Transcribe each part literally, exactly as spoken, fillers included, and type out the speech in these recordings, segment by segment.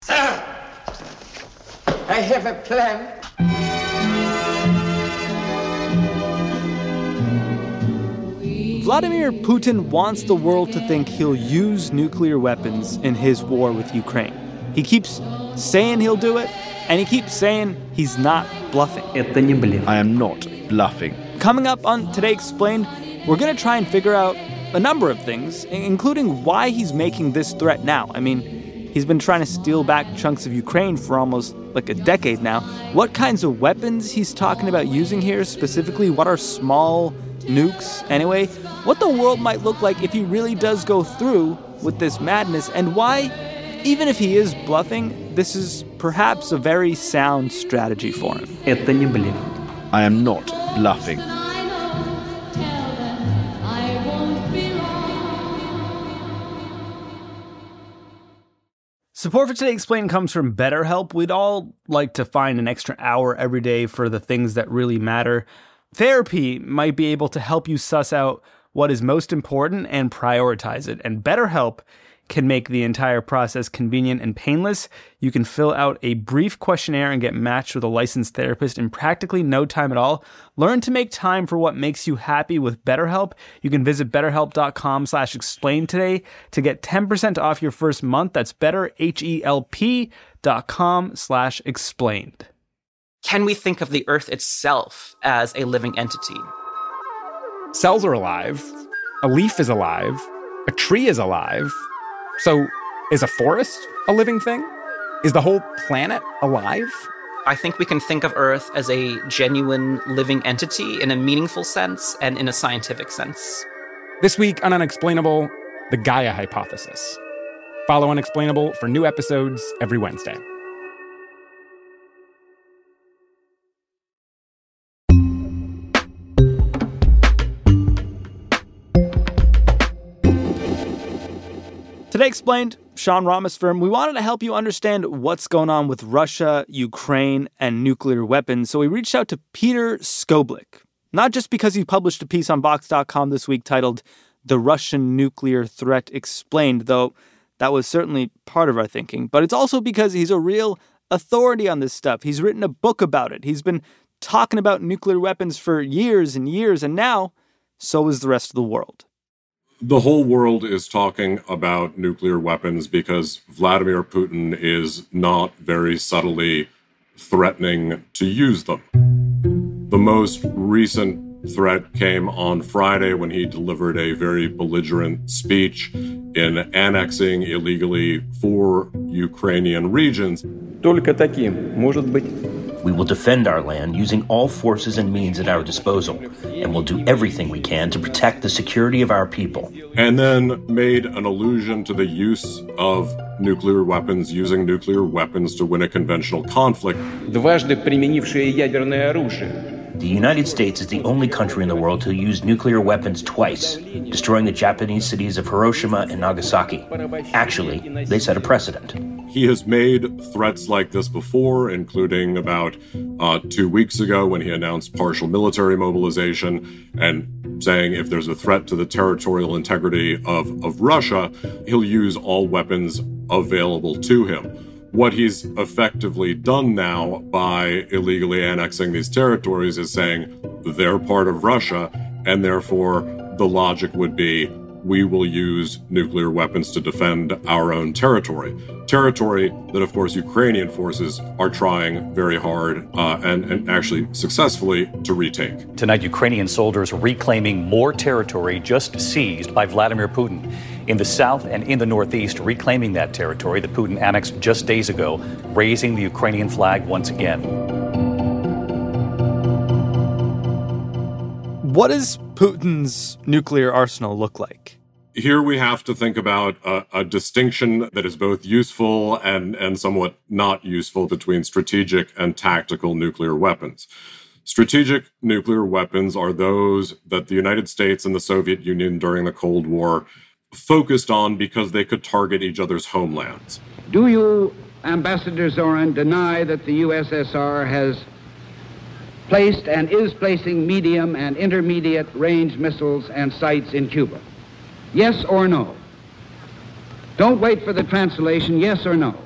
Sir, I have a plan. Vladimir Putin wants the world to think he'll use nuclear weapons in his war with Ukraine. He keeps saying he'll do it, and he keeps saying he's not bluffing. I am not bluffing. Coming up on Today Explained, we're going to try and figure out a number of things, including why he's making this threat now. I mean, he's been trying to steal back chunks of Ukraine for almost like a decade now. What kinds of weapons he's talking about using here specifically? What are small nukes anyway? What the world might look like if he really does go through with this madness, and why, even if he is bluffing, this is perhaps a very sound strategy for him. I am not bluffing. Support for Today Explained comes from BetterHelp. We'd all like to find an extra hour every day for the things that really matter. Therapy might be able to help you suss out what is most important and prioritize it. And BetterHelp can make the entire process convenient and painless. You can fill out a brief questionnaire and get matched with a licensed therapist in practically no time at all. Learn to make time for what makes you happy with BetterHelp. You can visit betterhelp.com slash explain today to get ten percent off your first month. That's betterhelp.com slash explained. Can we think of the Earth itself as a living entity? Cells are alive. A leaf is alive. A tree is alive. So, is a forest a living thing? Is the whole planet alive? I think we can think of Earth as a genuine living entity in a meaningful sense and in a scientific sense. This week on Unexplainable, the Gaia hypothesis. Follow Unexplainable for new episodes every Wednesday. Today Explained, Sean Rameswaram. We wanted to help you understand what's going on with Russia, Ukraine, and nuclear weapons, so we reached out to Peter Skoblik. Not just because he published a piece on Vox dot com this week titled The Russian Nuclear Threat Explained, though that was certainly part of our thinking, but it's also because he's a real authority on this stuff. He's written a book about it. He's been talking about nuclear weapons for years and years, and now so is the rest of the world. The whole world is talking about nuclear weapons because Vladimir Putin is not very subtly threatening to use them. The most recent threat came on Friday when he delivered a very belligerent speech in annexing illegally four Ukrainian regions. Только таким может быть. We will defend our land using all forces and means at our disposal, and we'll do everything we can to protect the security of our people. And then made an allusion to the use of nuclear weapons, using nuclear weapons to win a conventional conflict. Дважды применившие ядерное оружие. The United States is the only country in the world to use nuclear weapons twice, destroying the Japanese cities of Hiroshima and Nagasaki. Actually, they set a precedent. He has made threats like this before, including about uh, two weeks ago when he announced partial military mobilization and saying if there's a threat to the territorial integrity of, of Russia, he'll use all weapons available to him. What he's effectively done now by illegally annexing these territories is saying they're part of Russia, and therefore the logic would be we will use nuclear weapons to defend our own territory. Territory that, of course, Ukrainian forces are trying very hard uh, and, and actually successfully to retake. Tonight, Ukrainian soldiers reclaiming more territory just seized by Vladimir Putin. In the south and in the northeast, reclaiming that territory that Putin annexed just days ago, raising the Ukrainian flag once again. What does Putin's nuclear arsenal look like? Here we have to think about a, a distinction that is both useful and, and somewhat not useful between strategic and tactical nuclear weapons. Strategic nuclear weapons are those that the United States and the Soviet Union during the Cold War focused on because they could target each other's homelands. Do you, Ambassador Zorin, deny that the U S S R has placed and is placing medium and intermediate range missiles and sites in Cuba? Yes or no? Don't wait for the translation, yes or no.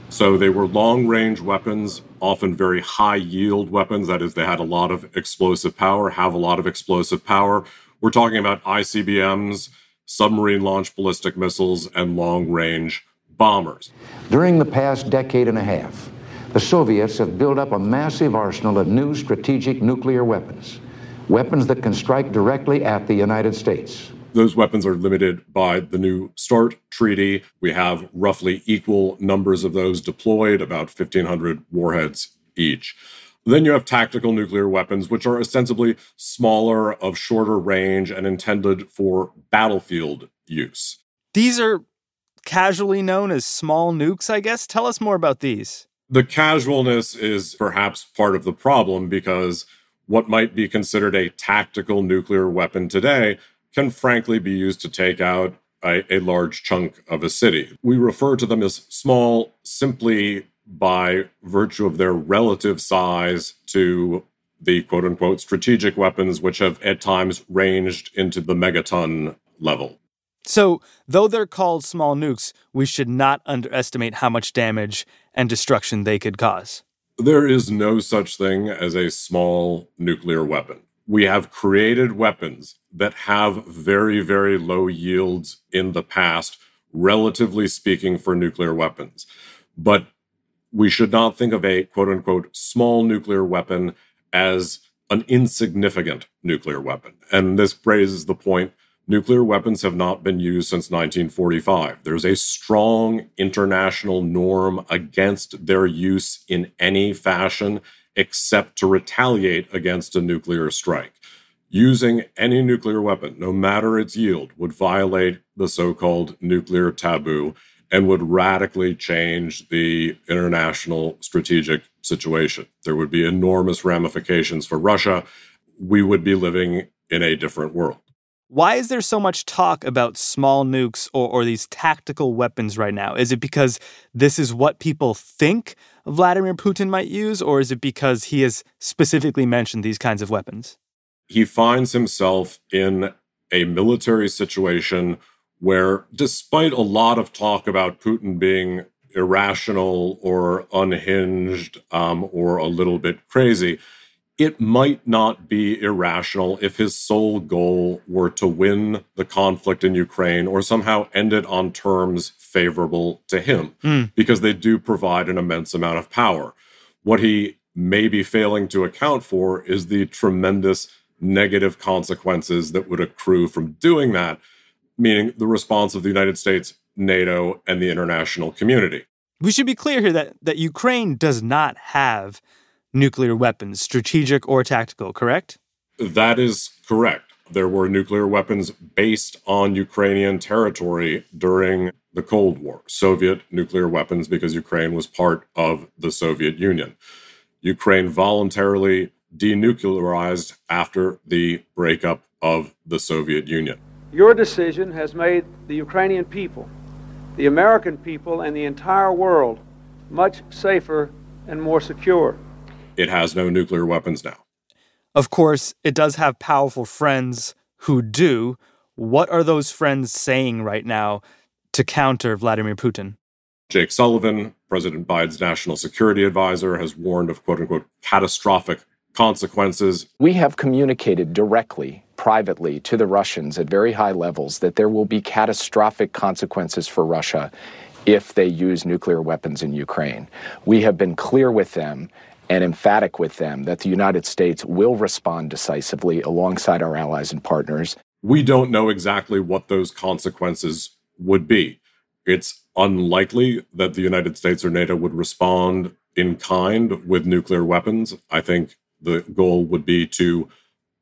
So they were long-range weapons, often very high-yield weapons. That is, they had a lot of explosive power, have a lot of explosive power. We're talking about I C B Ms, submarine-launched ballistic missiles, and long-range bombers. During the past decade and a half, the Soviets have built up a massive arsenal of new strategic nuclear weapons, weapons that can strike directly at the United States. Those weapons are limited by the New START treaty. We have roughly equal numbers of those deployed, about fifteen hundred warheads each. Then you have tactical nuclear weapons, which are ostensibly smaller, of shorter range, and intended for battlefield use. These are casually known as small nukes, I guess. Tell us more about these. The casualness is perhaps part of the problem, because what might be considered a tactical nuclear weapon today can frankly be used to take out a, a large chunk of a city. We refer to them as small simply by virtue of their relative size to the quote-unquote strategic weapons, which have at times ranged into the megaton level. So, though they're called small nukes, we should not underestimate how much damage and destruction they could cause. There is no such thing as a small nuclear weapon. We have created weapons that have very, very low yields in the past, relatively speaking, for nuclear weapons. But we should not think of a quote-unquote small nuclear weapon as an insignificant nuclear weapon. And this raises the point, nuclear weapons have not been used since nineteen forty-five. There's a strong international norm against their use in any fashion, except to retaliate against a nuclear strike. Using any nuclear weapon, no matter its yield, would violate the so-called nuclear taboo and would radically change the international strategic situation. There would be enormous ramifications for Russia. We would be living in a different world. Why is there so much talk about small nukes or, or these tactical weapons right now? Is it because this is what people think Vladimir Putin might use, or is it because he has specifically mentioned these kinds of weapons? He finds himself in a military situation where, despite a lot of talk about Putin being irrational or unhinged um, or a little bit crazy, it might not be irrational if his sole goal were to win the conflict in Ukraine or somehow end it on terms favorable to him, mm. because they do provide an immense amount of power. What he may be failing to account for is the tremendous negative consequences that would accrue from doing that, meaning the response of the United States, NATO, and the international community. We should be clear here that, that Ukraine does not have nuclear weapons, strategic or tactical, correct? That is correct. There were nuclear weapons based on Ukrainian territory during the Cold War, Soviet nuclear weapons, because Ukraine was part of the Soviet Union. Ukraine voluntarily denuclearized after the breakup of the Soviet Union. Your decision has made the Ukrainian people, the American people, and the entire world much safer and more secure. It has no nuclear weapons now. Of course, it does have powerful friends who do. What are those friends saying right now to counter Vladimir Putin? Jake Sullivan, President Biden's national security advisor, has warned of quote-unquote catastrophic consequences. We have communicated directly, privately, to the Russians at very high levels that there will be catastrophic consequences for Russia if they use nuclear weapons in Ukraine. We have been clear with them and emphatic with them that the United States will respond decisively alongside our allies and partners. We don't know exactly what those consequences would be. It's unlikely that the United States or NATO would respond in kind with nuclear weapons. I think the goal would be to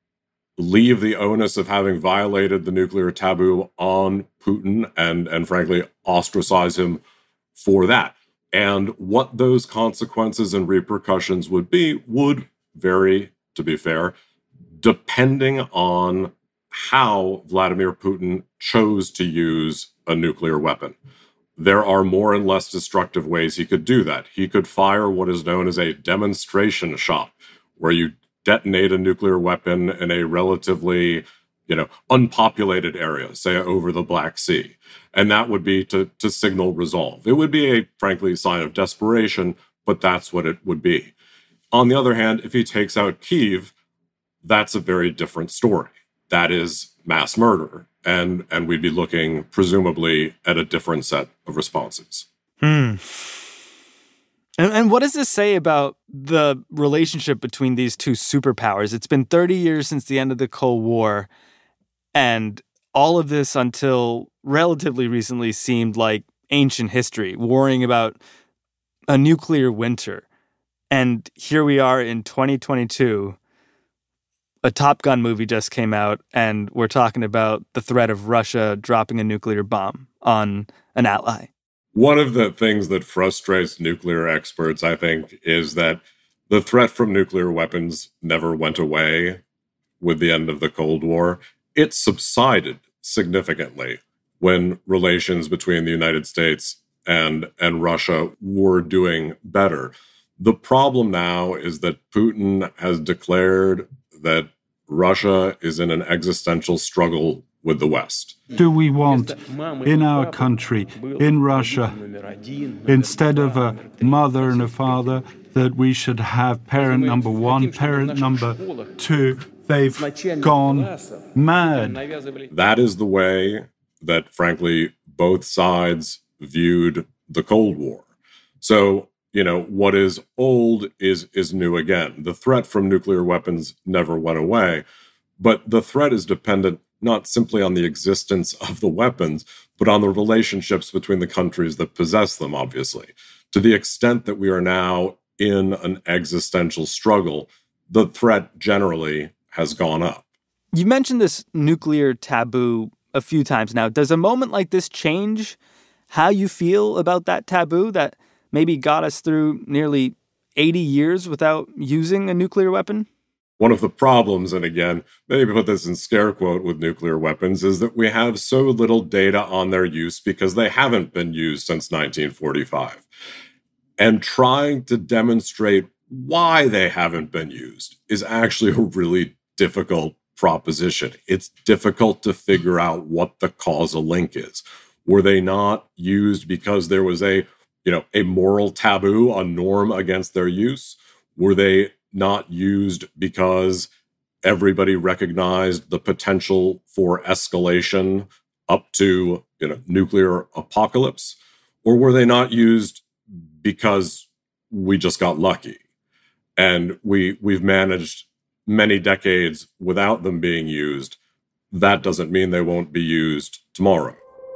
leave the onus of having violated the nuclear taboo on Putin and, and frankly, ostracize him for that. And what those consequences and repercussions would be would vary, to be fair, depending on how Vladimir Putin chose to use a nuclear weapon. There are more and less destructive ways he could do that. He could fire what is known as a demonstration shot, where you detonate a nuclear weapon in a relatively you know, unpopulated area, say over the Black Sea. And that would be to, to signal resolve. It would be a, frankly, sign of desperation, but that's what it would be. On the other hand, if he takes out Kyiv, that's a very different story. That is mass murder. And, and we'd be looking, presumably, at a different set of responses. Hmm. And, and what does this say about the relationship between these two superpowers? It's been thirty years since the end of the Cold War, and all of this until relatively recently seemed like ancient history, worrying about a nuclear winter. And here we are in twenty twenty-two. A Top Gun movie just came out, and we're talking about the threat of Russia dropping a nuclear bomb on an ally. One of the things that frustrates nuclear experts, I think, is that the threat from nuclear weapons never went away with the end of the Cold War. It subsided significantly when relations between the United States and, and Russia were doing better. The problem now is that Putin has declared that Russia is in an existential struggle with the West. Do we want, in our country, in Russia, instead of a mother and a father, that we should have parent number one, parent number two? They've gone mad. That is the way that, frankly, both sides viewed the Cold War. So, you know, what is old is is new again. The threat from nuclear weapons never went away, but the threat is dependent not simply on the existence of the weapons, but on the relationships between the countries that possess them, obviously. To the extent that we are now in an existential struggle, the threat generally has gone up. You mentioned this nuclear taboo a few times now. Does a moment like this change how you feel about that taboo that maybe got us through nearly eighty years without using a nuclear weapon? One of the problems, and again, maybe put this in scare quote with nuclear weapons, is that we have so little data on their use because they haven't been used since nineteen forty-five. And trying to demonstrate why they haven't been used is actually a really difficult proposition. It's difficult to figure out what the causal link is. Were they not used because there was a, you know, a moral taboo, a norm against their use? Were they not used because everybody recognized the potential for escalation up to, you know, nuclear apocalypse? Or were they not used because we just got lucky and we we've managed many decades without them being used? That doesn't mean they won't be used tomorrow.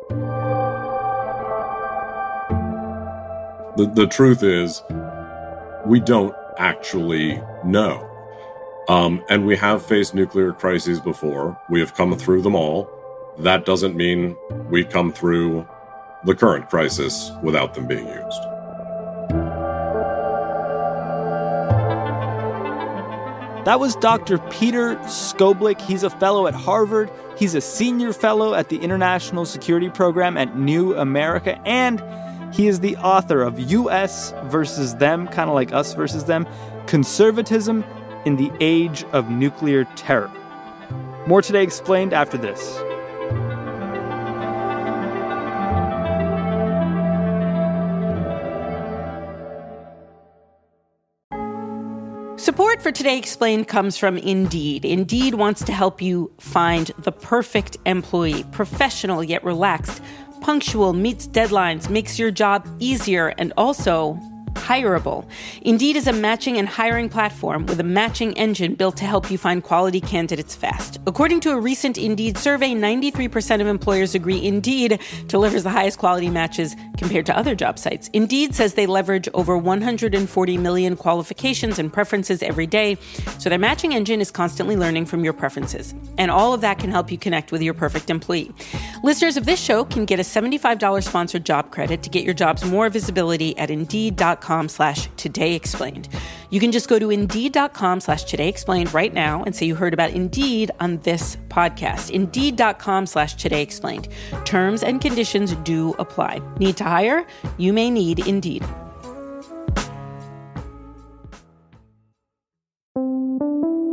The, the truth is, we don't actually know. Um, and we have faced nuclear crises before. We have come through them all. That doesn't mean we come through the current crisis without them being used. That was Doctor Peter Skolblick. He's a fellow at Harvard. He's a senior fellow at the International Security Program at New America. And he is the author of U S versus Them, kind of like Us versus Them, Conservatism in the Age of Nuclear Terror. More Today Explained after this. Support for Today Explained comes from Indeed. Indeed wants to help you find the perfect employee, professional yet relaxed, punctual, meets deadlines, makes your job easier, and also hireable. Indeed is a matching and hiring platform with a matching engine built to help you find quality candidates fast. According to a recent Indeed survey, ninety-three percent of employers agree Indeed delivers the highest quality matches compared to other job sites. Indeed says they leverage over one hundred forty million qualifications and preferences every day, so their matching engine is constantly learning from your preferences. And all of that can help you connect with your perfect employee. Listeners of this show can get a seventy-five dollars sponsored job credit to get your jobs more visibility at Indeed.com slash Today Explained. You can just go to Indeed.com slash Today Explained right now and say you heard about Indeed on this podcast. Indeed.com slash Today Explained. Terms and conditions do apply. Need to hire? You may need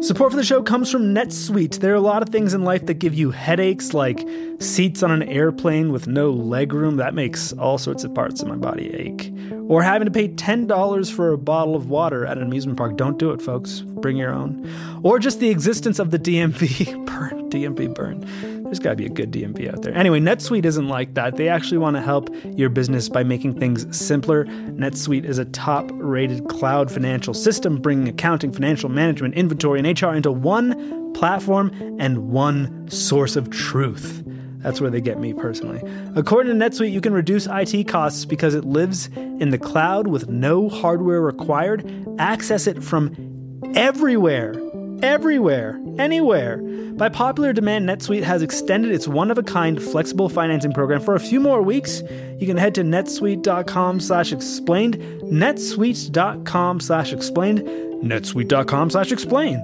Support for the show comes from NetSuite. There are a lot of things in life that give you headaches, like seats on an airplane with no legroom. That makes all sorts of parts of my body ache. Or having to pay ten dollars for a bottle of water at an amusement park. Don't do it, folks. Bring your own. Or just the existence of the D M V. Burn. D M V burn. There's got to be a good D M V out there. Anyway, NetSuite isn't like that. They actually want to help your business by making things simpler. NetSuite is a top-rated cloud financial system, bringing accounting, financial management, inventory, and H R into one platform and one source of truth. That's where they get me personally. According to NetSuite, you can reduce I T costs because it lives in the cloud with no hardware required. Access it from everywhere. Everywhere. Anywhere. By popular demand, NetSuite has extended its one-of-a-kind flexible financing program for a few more weeks. You can head to netsuite.com slash explained, netsuite.com slash explained, netsuite.com slash explained.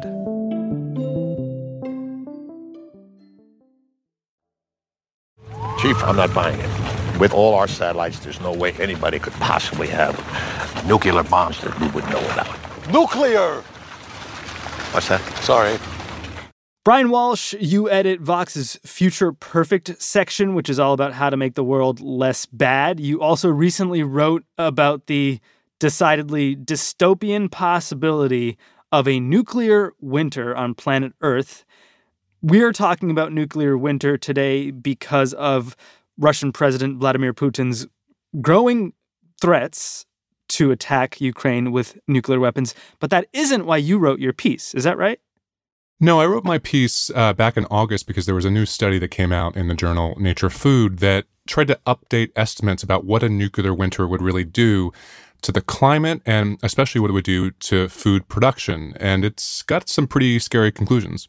Chief, I'm not buying it. With all our satellites, there's no way anybody could possibly have nuclear bombs that we would know about. Nuclear! What's that? Sorry. Brian Walsh, you edit Vox's Future Perfect section, which is all about how to make the world less bad. You also recently wrote about the decidedly dystopian possibility of a nuclear winter on planet Earth. We're talking about nuclear winter today because of Russian President Vladimir Putin's growing threats to attack Ukraine with nuclear weapons. But that isn't why you wrote your piece. Is that right? No, I wrote my piece uh, back in August because there was a new study that came out in the journal Nature Food that tried to update estimates about what a nuclear winter would really do to the climate and especially what it would do to food production. And it's got some pretty scary conclusions.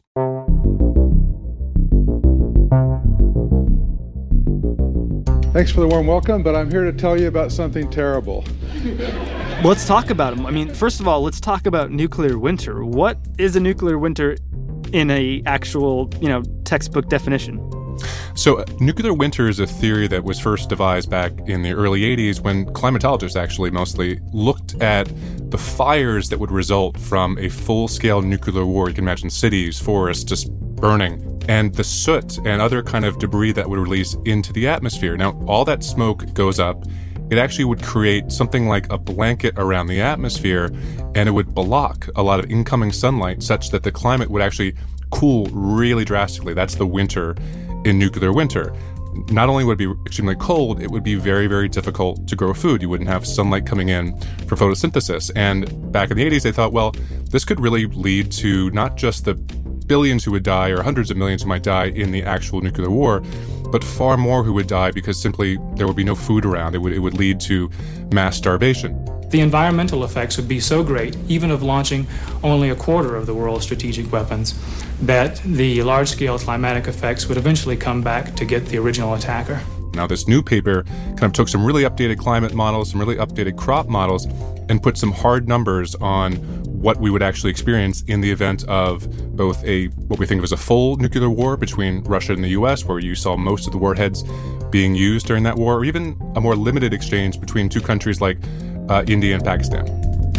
Thanks for the warm welcome, but I'm here to tell you about something terrible. Let's talk about them. I mean, first of all, let's talk about nuclear winter. What is a nuclear winter in a actual, you know, textbook definition? So uh, nuclear winter is a theory that was first devised back in the early eighties when climatologists actually mostly looked at the fires that would result from a full-scale nuclear war. You can imagine cities, forests just burning, and the soot and other kind of debris that would release into the atmosphere. Now, all that smoke goes up. It actually would create something like a blanket around the atmosphere, and it would block a lot of incoming sunlight such that the climate would actually cool really drastically. That's the winter in nuclear winter. Not only would it be extremely cold, it would be very, very difficult to grow food. You wouldn't have sunlight coming in for photosynthesis. And back in the eighties, they thought, well, this could really lead to not just the billions who would die or hundreds of millions who might die in the actual nuclear war, but far more who would die because simply there would be no food around. It would, it would lead to mass starvation. The environmental effects would be so great, even of launching only a quarter of the world's strategic weapons, that the large-scale climatic effects would eventually come back to get the original attacker. Now, this new paper kind of took some really updated climate models, some really updated crop models, and put some hard numbers on what we would actually experience in the event of both a what we think of as a full nuclear war between Russia and the U S, where you saw most of the warheads being used during that war, or even a more limited exchange between two countries like uh, India and Pakistan.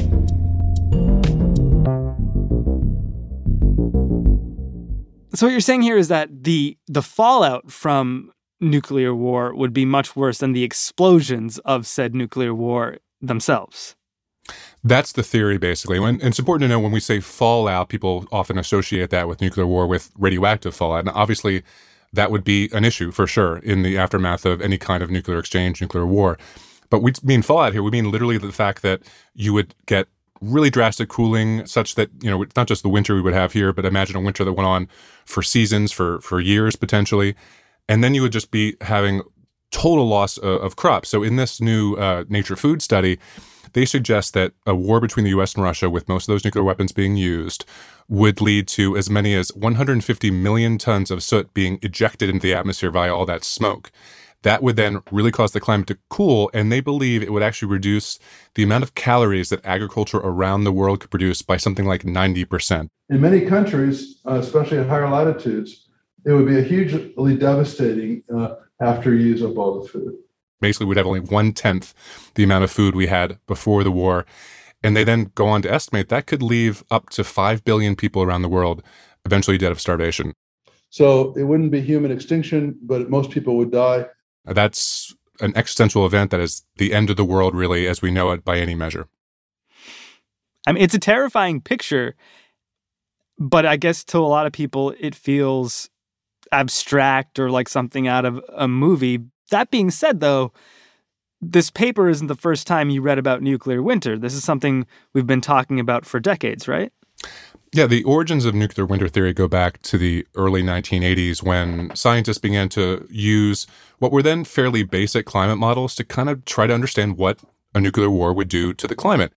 So what you're saying here is that the the fallout from nuclear war would be much worse than the explosions of said nuclear war themselves. That's the theory, basically. And it's important to know when we say fallout, people often associate that with nuclear war with radioactive fallout. And obviously, that would be an issue for sure in the aftermath of any kind of nuclear exchange, nuclear war. But we mean fallout here. We mean literally the fact that you would get really drastic cooling such that, you know, it's not just the winter we would have here, but imagine a winter that went on for seasons, for, for years potentially. And then you would just be having total loss of, of crops. So in this new uh, Nature Food study, they suggest that a war between the U S and Russia, with most of those nuclear weapons being used, would lead to as many as one hundred fifty million tons of soot being ejected into the atmosphere via all that smoke. That would then really cause the climate to cool, and they believe it would actually reduce the amount of calories that agriculture around the world could produce by something like ninety percent. In many countries, uh, especially at higher latitudes, it would be a hugely devastating uh, after use of all the food. Basically, we'd have only one-tenth the amount of food we had before the war. And they then go on to estimate that could leave up to five billion people around the world eventually dead of starvation. So it wouldn't be human extinction, but most people would die. That's an existential event that is the end of the world, really, as we know it by any measure. I mean, it's a terrifying picture, but I guess to a lot of people, it feels abstract or like something out of a movie. That being said, though, this paper isn't the first time you read about nuclear winter. This is something we've been talking about for decades, right? Yeah, the origins of nuclear winter theory go back to the early nineteen eighties when scientists began to use what were then fairly basic climate models to kind of try to understand what a nuclear war would do to the climate.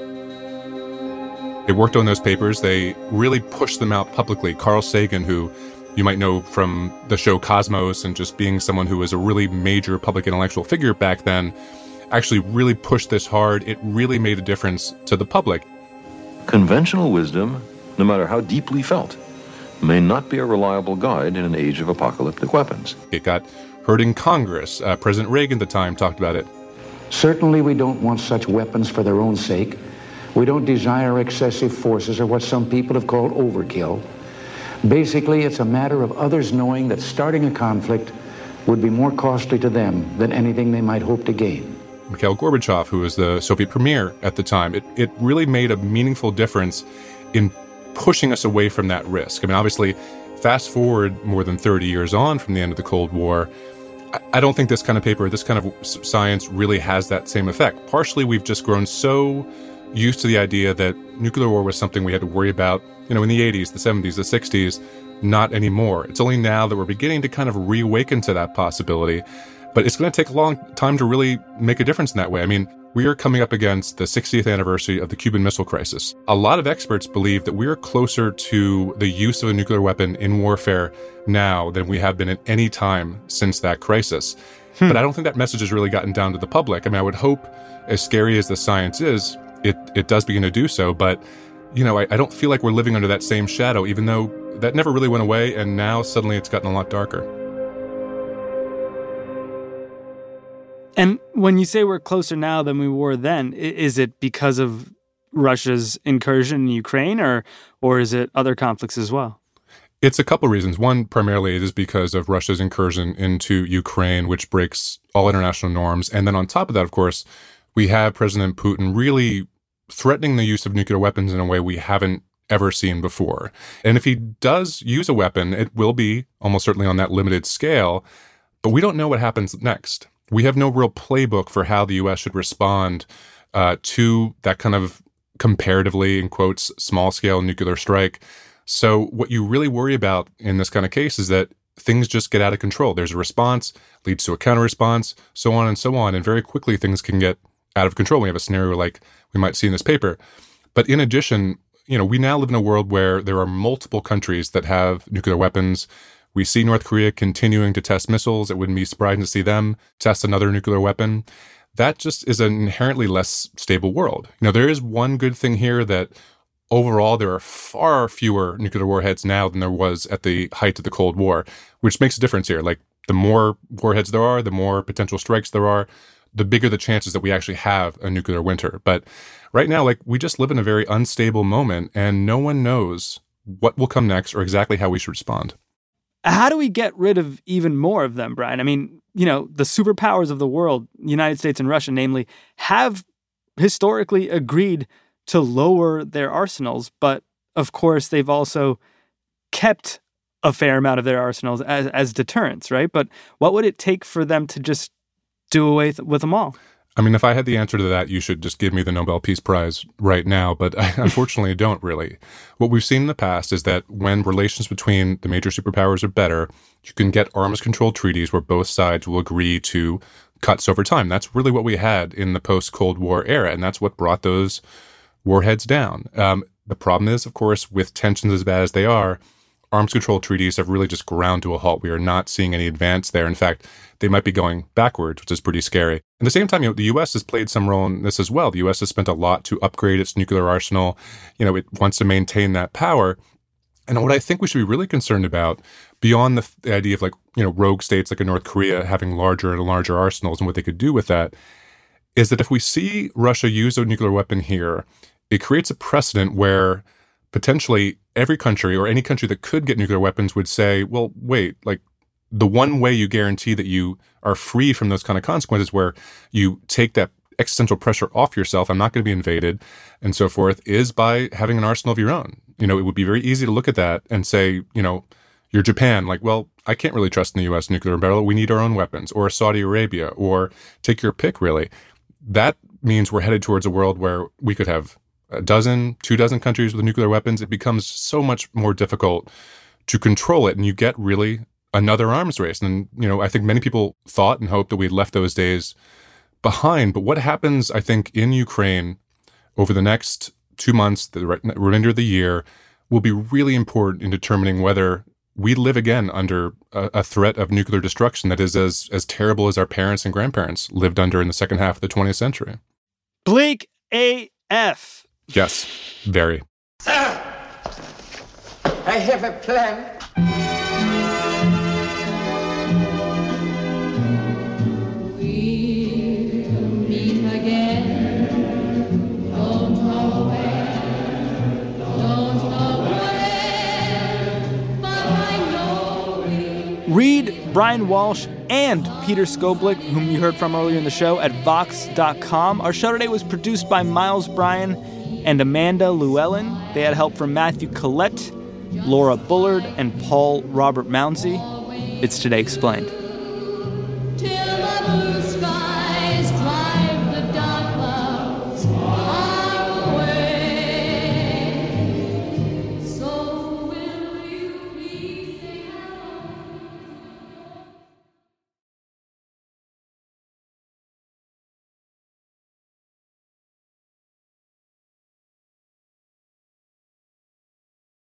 They worked on those papers. They really pushed them out publicly. Carl Sagan, who you might know from the show Cosmos and just being someone who was a really major public intellectual figure back then, actually really pushed this hard. It really made a difference to the public. Conventional wisdom, no matter how deeply felt, may not be a reliable guide in an age of apocalyptic weapons. It got heard in Congress. Uh, President Reagan at the time talked about it. Certainly we don't want such weapons for their own sake. We don't desire excessive forces or what some people have called overkill. Basically, it's a matter of others knowing that starting a conflict would be more costly to them than anything they might hope to gain. Mikhail Gorbachev, who was the Soviet premier at the time, it, it really made a meaningful difference in pushing us away from that risk. I mean, obviously, fast forward more than thirty years on from the end of the Cold War, I, I don't think this kind of paper, this kind of science really has that same effect. Partially, we've just grown so used to the idea that nuclear war was something we had to worry about, you know, in the eighties, the seventies, the sixties, not anymore. It's only now that we're beginning to kind of reawaken to that possibility, but it's going to take a long time to really make a difference in that way. I mean, we are coming up against the sixtieth anniversary of the Cuban Missile Crisis. A lot of experts believe that we are closer to the use of a nuclear weapon in warfare now than we have been at any time since that crisis. Hmm. But I don't think that message has really gotten down to the public. I mean, I would hope, as scary as the science is, it, it does begin to do so. But, you know, I, I don't feel like we're living under that same shadow, even though that never really went away, and now suddenly it's gotten a lot darker. And when you say we're closer now than we were then, is it because of Russia's incursion in Ukraine, or or is it other conflicts as well? It's a couple reasons. One, primarily, it is because of Russia's incursion into Ukraine, which breaks all international norms. And then on top of that, of course, we have President Putin really threatening the use of nuclear weapons in a way we haven't ever seen before. And if he does use a weapon, it will be almost certainly on that limited scale, but we don't know what happens next. We have no real playbook for how the U S should respond uh, to that kind of comparatively, in quotes, small-scale nuclear strike. So what you really worry about in this kind of case is that things just get out of control. There's a response, leads to a counter-response, so on and so on, and very quickly things can get out of control. We have a scenario like we might see in this paper. But in addition, you know, we now live in a world where there are multiple countries that have nuclear weapons. We see North Korea continuing to test missiles. It wouldn't be surprising to see them test another nuclear weapon. That just is an inherently less stable world. You know, there is one good thing here that overall there are far fewer nuclear warheads now than there was at the height of the Cold War, which makes a difference here. Like, the more warheads there are, the more potential strikes there are, the bigger the chances that we actually have a nuclear winter. But right now, like, we just live in a very unstable moment, and no one knows what will come next or exactly how we should respond. How do we get rid of even more of them, Brian? I mean, you know, the superpowers of the world, the United States and Russia, namely, have historically agreed to lower their arsenals. But of course, they've also kept a fair amount of their arsenals as, as deterrents, right? But what would it take for them to just do away th- with them all? I mean, if I had the answer to that, you should just give me the Nobel Peace Prize right now. But I unfortunately don't really. What we've seen in the past is that when relations between the major superpowers are better, you can get arms control treaties where both sides will agree to cuts over time. That's really what we had in the post-Cold War era, and that's what brought those warheads down. Um, the problem is, of course, with tensions as bad as they are, arms control treaties have really just ground to a halt. We are not seeing any advance there. In fact, they might be going backwards, which is pretty scary. At the same time, you know, the U S has played some role in this as well. The U S has spent a lot to upgrade its nuclear arsenal. You know, it wants to maintain that power. And what I think we should be really concerned about, beyond the, the idea of, like, you know, rogue states like a North Korea having larger and larger arsenals and what they could do with that, is that if we see Russia use a nuclear weapon here, it creates a precedent where potentially every country or any country that could get nuclear weapons would say, well, wait, like the one way you guarantee that you are free from those kind of consequences where you take that existential pressure off yourself, I'm not going to be invaded and so forth, is by having an arsenal of your own. You know, it would be very easy to look at that and say, you know, you're Japan, like, well, I can't really trust in the U S nuclear embargo. We need our own weapons, or Saudi Arabia, or take your pick, really. That means we're headed towards a world where we could have a dozen, two dozen countries with nuclear weapons. It becomes so much more difficult to control it, and you get really another arms race. And, you know, I think many people thought and hoped that we'd left those days behind. But what happens, I think, in Ukraine over the next two months, the remainder of the year, will be really important in determining whether we live again under a, a threat of nuclear destruction that is as, as terrible as our parents and grandparents lived under in the second half of the twentieth century. Bleak A F. Yes, very. Sir, I have a plan. Read Brian Walsh and Peter Skoblik, whom you heard from earlier in the show, at Vox dot com. Our show today was produced by Miles Bryan and Amanda Llewellyn. They had help from Matthew Collette, Laura Bullard, and Paul Robert Mounsey. It's Today Explained.